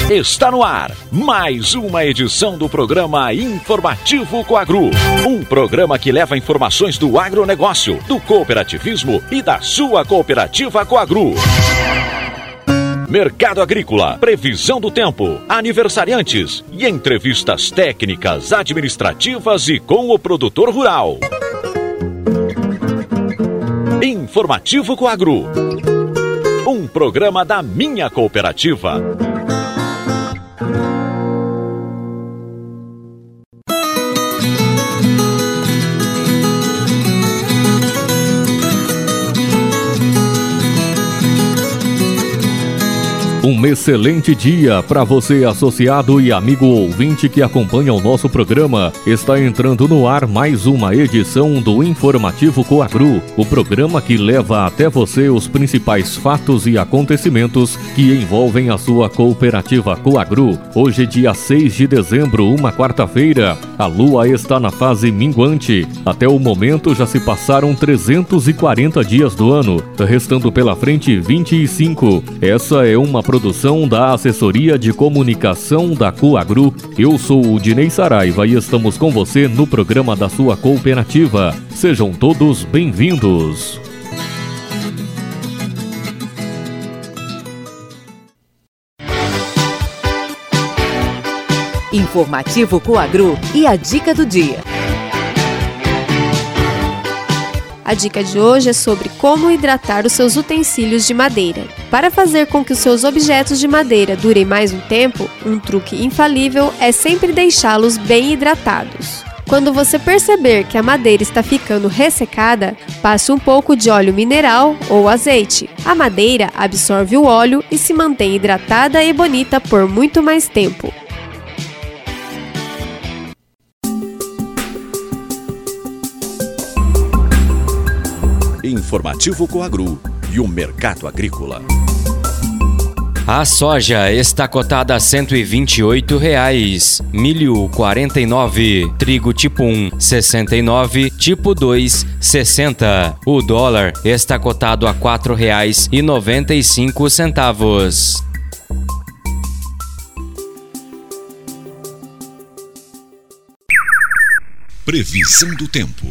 Está no ar mais uma edição do programa Informativo Coagru. Um programa que leva informações do agronegócio, do cooperativismo e da sua cooperativa Coagru. Mercado agrícola, previsão do tempo, aniversariantes e entrevistas técnicas, administrativas e com o produtor rural. Informativo Coagru. Um programa da minha cooperativa. Um excelente dia para você, associado e amigo ouvinte que acompanha o nosso programa. Está entrando no ar mais uma edição do Informativo Coagru, o programa que leva até você os principais fatos e acontecimentos que envolvem a sua cooperativa Coagru. Hoje, dia 6 de dezembro, uma quarta-feira, a lua está na fase minguante. Até o momento já se passaram 340 dias do ano, restando pela frente 25. Essa é uma produção da Assessoria de Comunicação da Coagru. Eu sou o Dinei Saraiva e estamos com você no programa da sua cooperativa. Sejam todos bem-vindos. Informativo Coagru e a dica do dia. A dica de hoje é sobre como hidratar os seus utensílios de madeira. Para fazer com que os seus objetos de madeira durem mais um tempo, um truque infalível é sempre deixá-los bem hidratados. Quando você perceber que a madeira está ficando ressecada, passe um pouco de óleo mineral ou azeite. A madeira absorve o óleo e se mantém hidratada e bonita por muito mais tempo. Informativo Coagru e o mercado agrícola. A soja está cotada a R$ 128, milho R$ 49, trigo tipo 1 R$ 69, tipo 2 R$ 60. O dólar está cotado a R$ 4,95. Previsão do tempo.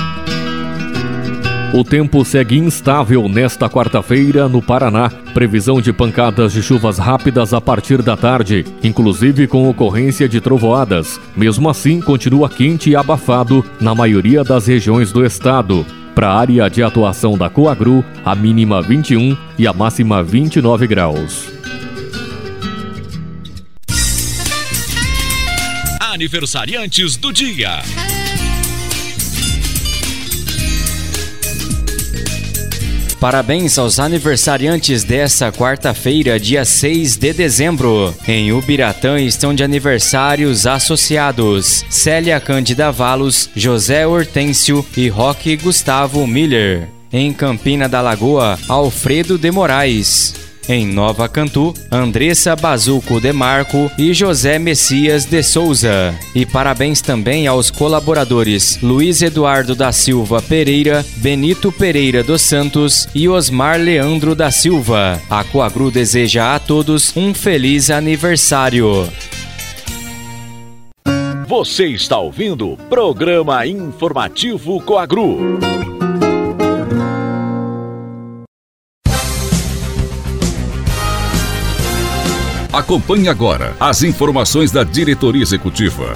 O tempo segue instável nesta quarta-feira no Paraná. Previsão de pancadas de chuvas rápidas a partir da tarde, inclusive com ocorrência de trovoadas. Mesmo assim, continua quente e abafado na maioria das regiões do estado. Para a área de atuação da Coagru, a mínima 21 e a máxima 29 graus. Aniversariantes do dia. Parabéns aos aniversariantes dessa quarta-feira, dia 6 de dezembro. Em Ubiratã estão de aniversários associados Célia Cândida Valos, José Hortêncio e Roque Gustavo Miller. Em Campina da Lagoa, Alfredo de Moraes. Em Nova Cantu, Andressa Bazuco de Marco e José Messias de Souza. E parabéns também aos colaboradores Luiz Eduardo da Silva Pereira, Benito Pereira dos Santos e Osmar Leandro da Silva. A Coagru deseja a todos um feliz aniversário. Você está ouvindo o programa Informativo Coagru. Acompanhe agora as informações da diretoria executiva.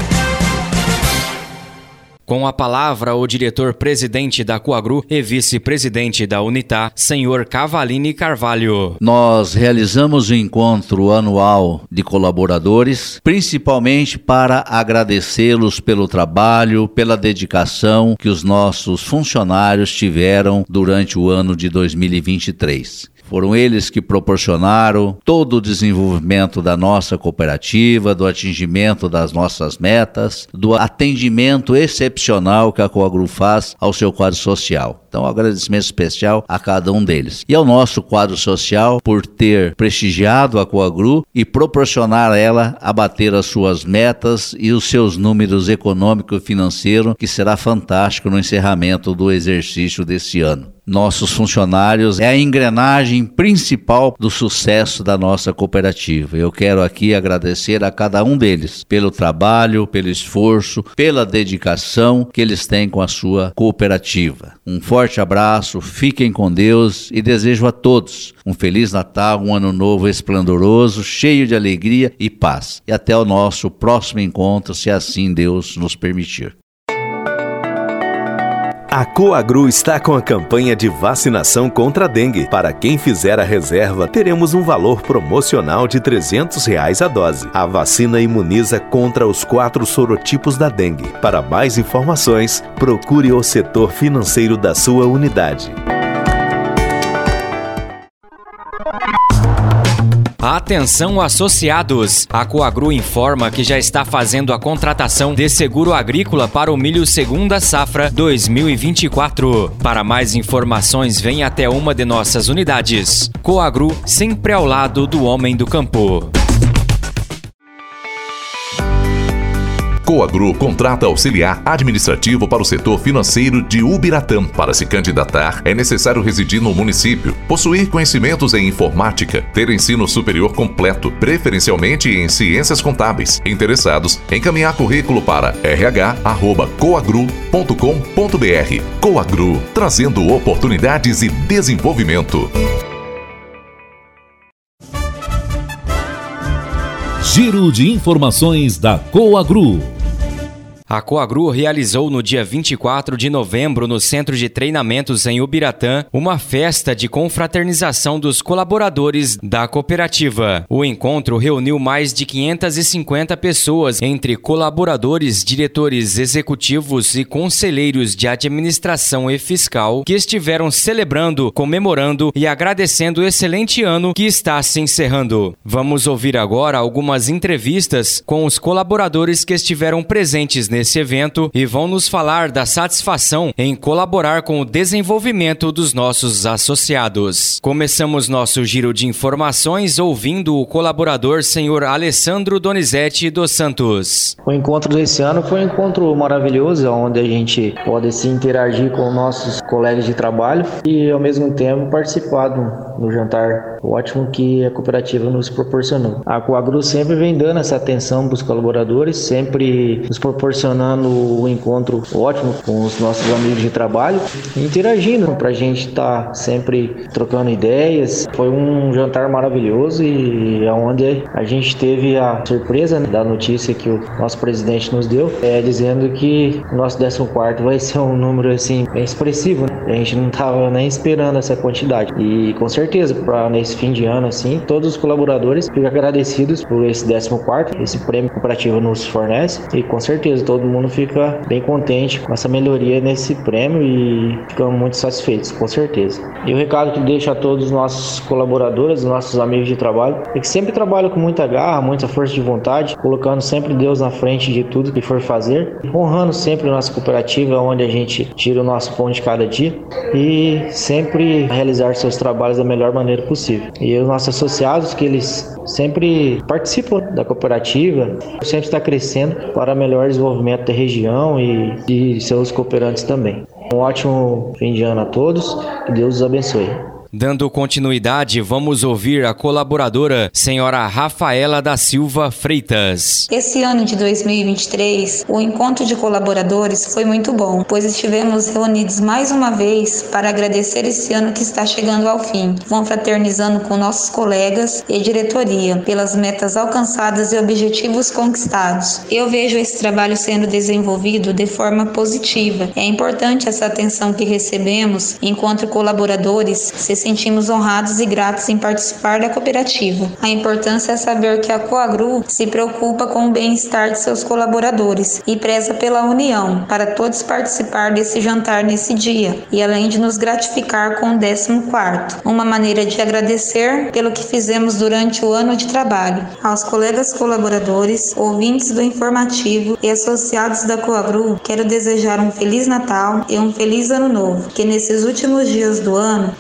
Com a palavra, o diretor-presidente da Coagru e vice-presidente da Unitá, senhor Cavalini Carvalho. Nós realizamos o encontro anual de colaboradores, principalmente para agradecê-los pelo trabalho, pela dedicação que os nossos funcionários tiveram durante o ano de 2023. Foram eles que proporcionaram todo o desenvolvimento da nossa cooperativa, do atingimento das nossas metas, do atendimento excepcional que a Coagru faz ao seu quadro social. Então, um agradecimento especial a cada um deles. E ao nosso quadro social por ter prestigiado a Coagru e proporcionar a ela a bater as suas metas e os seus números econômico e financeiro, que será fantástico no encerramento do exercício desse ano. nossos funcionários é a engrenagem principal do sucesso da nossa cooperativa. Eu quero aqui agradecer a cada um deles pelo trabalho, pelo esforço, pela dedicação que eles têm com a sua cooperativa. Um forte abraço, fiquem com Deus e desejo a todos um Feliz Natal, um Ano Novo esplendoroso, cheio de alegria e paz. E até o nosso próximo encontro, se assim Deus nos permitir. A Coagru está com a campanha de vacinação contra a dengue. Para quem fizer a reserva, teremos um valor promocional de R$300 a dose. A vacina imuniza contra os 4 sorotipos da dengue. Para mais informações, procure o setor financeiro da sua unidade. Atenção associados! A Coagru informa que já está fazendo a contratação de seguro agrícola para o milho segunda safra 2024. Para mais informações, venha até uma de nossas unidades. Coagru, sempre ao lado do homem do campo. Coagru contrata auxiliar administrativo para o setor financeiro de Ubiratã. Para se candidatar, é necessário residir no município, possuir conhecimentos em informática, ter ensino superior completo, preferencialmente em ciências contábeis. Interessados, encaminhar currículo para rh@coagru.com.br. Coagru, trazendo oportunidades e desenvolvimento. Giro de informações da Coagru. A Coagru realizou no dia 24 de novembro, no Centro de Treinamentos em Ubiratã, uma festa de confraternização dos colaboradores da cooperativa. O encontro reuniu mais de 550 pessoas, entre colaboradores, diretores executivos e conselheiros de administração e fiscal, que estiveram celebrando, comemorando e agradecendo o excelente ano que está se encerrando. Vamos ouvir agora algumas entrevistas com os colaboradores que estiveram presentes nesse evento e vão nos falar da satisfação em colaborar com o desenvolvimento dos nossos associados. Começamos nosso giro de informações ouvindo o colaborador senhor Alessandro Donizete dos Santos. O encontro desse ano foi um encontro maravilhoso, onde a gente pode se interagir com nossos colegas de trabalho e ao mesmo tempo participar do jantar ótimo que a cooperativa nos proporcionou. A Coagru sempre vem dando essa atenção para os colaboradores, sempre nos proporcionando um encontro ótimo com os nossos amigos de trabalho e interagindo para a gente estar sempre trocando ideias. Foi um jantar maravilhoso e onde a gente teve a surpresa da notícia que o nosso presidente nos deu, dizendo que o nosso 14º vai ser um número assim bem expressivo. A gente não estava nem esperando essa quantidade e com certeza para nesse fim de ano assim todos os colaboradores ficam agradecidos por esse 14º, esse prêmio que a cooperativa nos fornece e com certeza todo mundo fica bem contente com essa melhoria nesse prêmio e ficamos muito satisfeitos, com certeza. E o recado que deixo a todos os nossos colaboradores, nossos amigos de trabalho, é que sempre trabalham com muita garra, muita força de vontade, colocando sempre Deus na frente de tudo que for fazer, honrando sempre a nossa cooperativa, onde a gente tira o nosso pão de cada dia e sempre realizar seus trabalhos da melhor maneira possível. E os nossos associados, que eles sempre participam da cooperativa, sempre está crescendo para melhor desenvolvimento da região e de seus cooperantes também. Um ótimo fim de ano a todos, que Deus os abençoe. Dando continuidade, vamos ouvir a colaboradora, senhora Rafaela da Silva Freitas. Esse ano de 2023, o encontro de colaboradores foi muito bom, pois estivemos reunidos mais uma vez para agradecer esse ano que está chegando ao fim, confraternizando com nossos colegas e diretoria pelas metas alcançadas e objetivos conquistados. Eu vejo esse trabalho sendo desenvolvido de forma positiva. É importante essa atenção que recebemos enquanto colaboradores, se sentimos honrados e gratos em participar da cooperativa. A importância é saber que a Coagru se preocupa com o bem-estar de seus colaboradores e preza pela união, para todos participar desse jantar nesse dia, e além de nos gratificar com o 14º, uma maneira de agradecer pelo que fizemos durante o ano de trabalho. Aos colegas colaboradores, ouvintes do informativo e associados da Coagru, quero desejar um Feliz Natal e um Feliz Ano Novo, que nesses últimos dias do ano possamos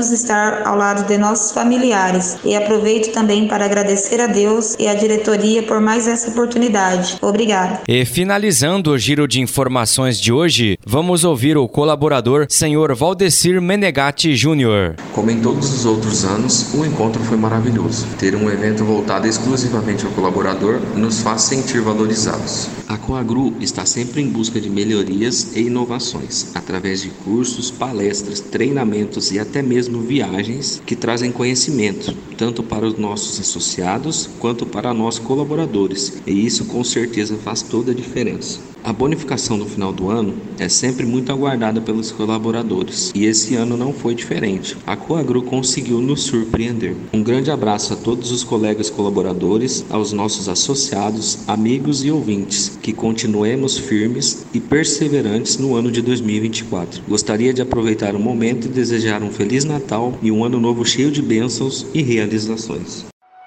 possamos estar ao lado de nossos familiares. E aproveito também para agradecer a Deus e a diretoria por mais essa oportunidade. Obrigada. E finalizando o giro de informações de hoje, vamos ouvir o colaborador Sr. Valdecir Menegatti Júnior. Como em todos os outros anos, o encontro foi maravilhoso. Ter um evento voltado exclusivamente ao colaborador nos faz sentir valorizados. A Coagru está sempre em busca de melhorias e inovações, através de cursos, palestras, treinamentos e até mesmo viagens que trazem conhecimento, tanto para os nossos associados quanto para nossos colaboradores, e isso com certeza faz toda a diferença. A bonificação no final do ano é sempre muito aguardada pelos colaboradores, e esse ano não foi diferente. A Coagru conseguiu nos surpreender. Um grande abraço a todos os colegas colaboradores, aos nossos associados, amigos e ouvintes, que continuemos firmes e perseverantes no ano de 2024. Gostaria de aproveitar o momento e desejar um Feliz Natal e um ano novo cheio de bênçãos e realizações.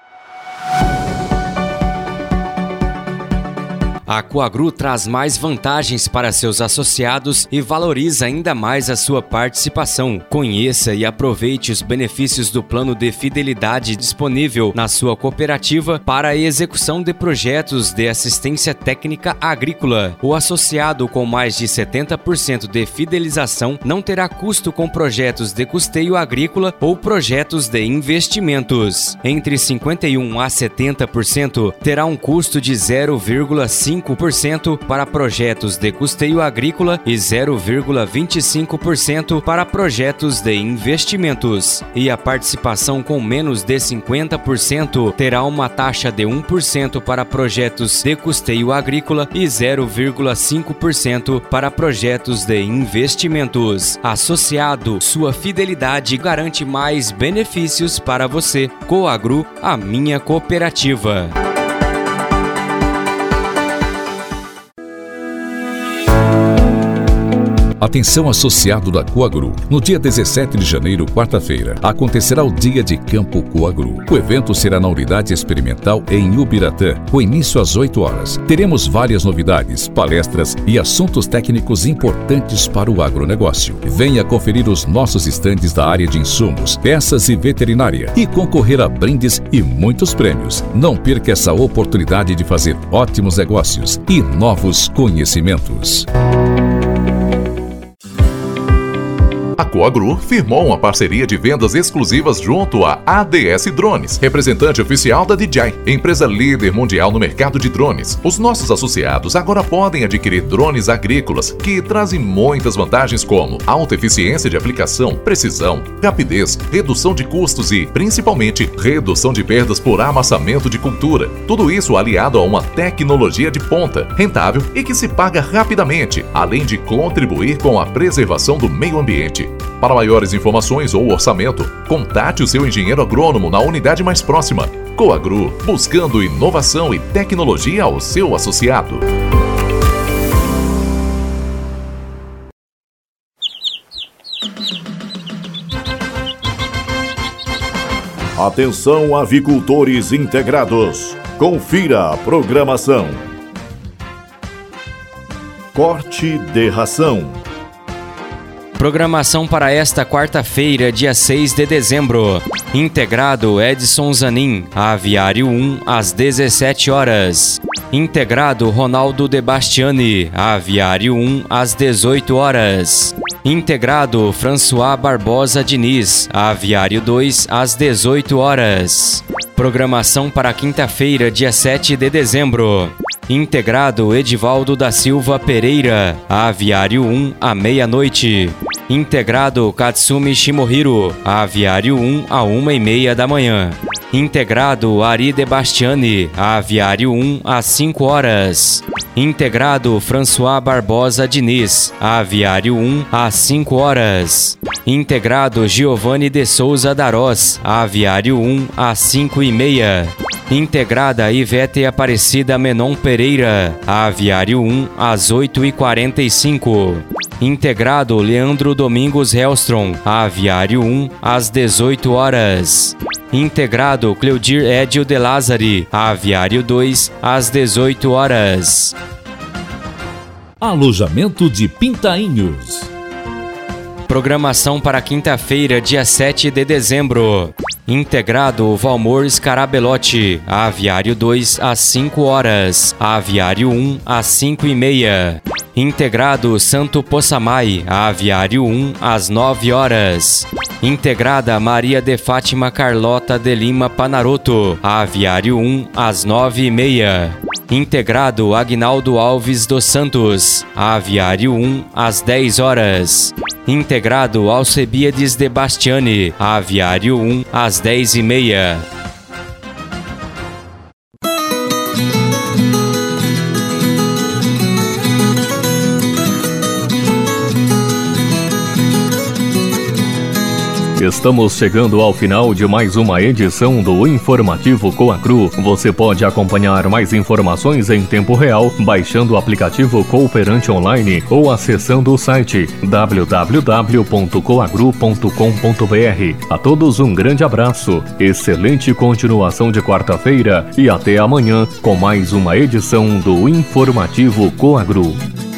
A Coagru traz mais vantagens para seus associados e valoriza ainda mais a sua participação. Conheça e aproveite os benefícios do plano de fidelidade disponível na sua cooperativa para a execução de projetos de assistência técnica agrícola. O associado com mais de 70% de fidelização não terá custo com projetos de custeio agrícola ou projetos de investimentos. Entre 51% a 70% terá um custo de 0,5% para projetos de custeio agrícola e 0,25% para projetos de investimentos. E a participação com menos de 50% terá uma taxa de 1% para projetos de custeio agrícola e 0,5% para projetos de investimentos. Associado, sua fidelidade garante mais benefícios para você. Coagru, a minha cooperativa. Atenção associado da Coagru. No dia 17 de janeiro, quarta-feira, acontecerá o Dia de Campo Coagru. O evento será na Unidade Experimental em Ubiratã, com início às 8 horas. Teremos várias novidades, palestras e assuntos técnicos importantes para o agronegócio. Venha conferir os nossos estandes da área de insumos, peças e veterinária e concorrer a brindes e muitos prêmios. Não perca essa oportunidade de fazer ótimos negócios e novos conhecimentos. A Coagru firmou uma parceria de vendas exclusivas junto à ADS Drones, representante oficial da DJI, empresa líder mundial no mercado de drones. Os nossos associados agora podem adquirir drones agrícolas que trazem muitas vantagens como alta eficiência de aplicação, precisão, rapidez, redução de custos e, principalmente, redução de perdas por amassamento de cultura. Tudo isso aliado a uma tecnologia de ponta, rentável e que se paga rapidamente, além de contribuir com a preservação do meio ambiente. Para maiores informações ou orçamento, contate o seu engenheiro agrônomo na unidade mais próxima. Coagru, buscando inovação e tecnologia ao seu associado. Atenção, avicultores integrados. Confira a programação. Corte de ração. Programação para esta quarta-feira, dia 6 de dezembro. Integrado Edson Zanin, Aviário 1, às 17 horas. Integrado Ronaldo De Bastiani, Aviário 1, às 18 horas. Integrado François Barbosa Diniz, Aviário 2, às 18 horas. Programação para quinta-feira, dia 7 de dezembro. Integrado Edivaldo da Silva Pereira, Aviário 1, à meia-noite. Integrado Katsumi Shimohiro, Aviário 1, à 1h30 da manhã. Integrado Ari De Bastiani, Aviário 1, às 5 horas. Integrado François Barbosa Diniz, Aviário 1, às 5 horas. Integrado Giovanni de Souza Darós, Aviário 1, às 5h30. Integrada Ivete Aparecida Menon Pereira, Aviário 1, às 8h45. Integrado Leandro Domingos Hellstrom, Aviário 1, às 18 horas. Integrado Cleudir Edio de Lázari, Aviário 2, às 18 horas. Alojamento de Pintainhos. Programação para quinta-feira, dia 7 de dezembro. Integrado Valmor Scarabelotti, Aviário 2 às 5 horas, Aviário 1 às 5h30. Integrado Santo Poçamai, Aviário 1 às 9 horas. Integrada Maria de Fátima Carlota de Lima Panaroto, Aviário 1 às 9h30. Integrado Agnaldo Alves dos Santos, Aviário 1 às 10 horas. Integrado Alcebiades de Bastiani, Aviário 1 às 10h30. Estamos chegando ao final de mais uma edição do Informativo Coagru. Você pode acompanhar mais informações em tempo real baixando o aplicativo Cooperante Online ou acessando o site www.coagru.com.br. A todos um grande abraço, excelente continuação de quarta-feira e até amanhã com mais uma edição do Informativo Coagru.